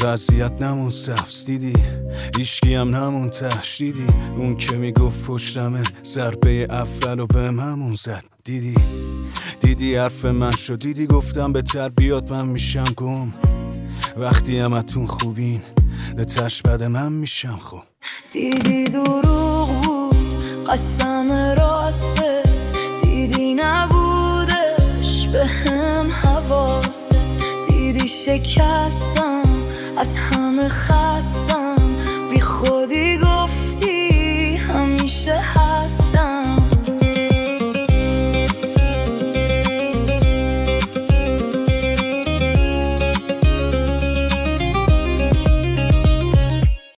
وضعیت نمون سبز دیدی، هیچکی هم نمون تش دیدی، اون که میگفت پشتمه ضربه اول و بهم همون زد دیدی حرف من شد، دیدی گفتم به تربیات من میشم گم، وقتی همتون خوبین به تش بد من میشم خوب. دیدی دروغ بود قسم راستت، دیدی نبودش به هم حواست، دیدی شکستم از همه خستم،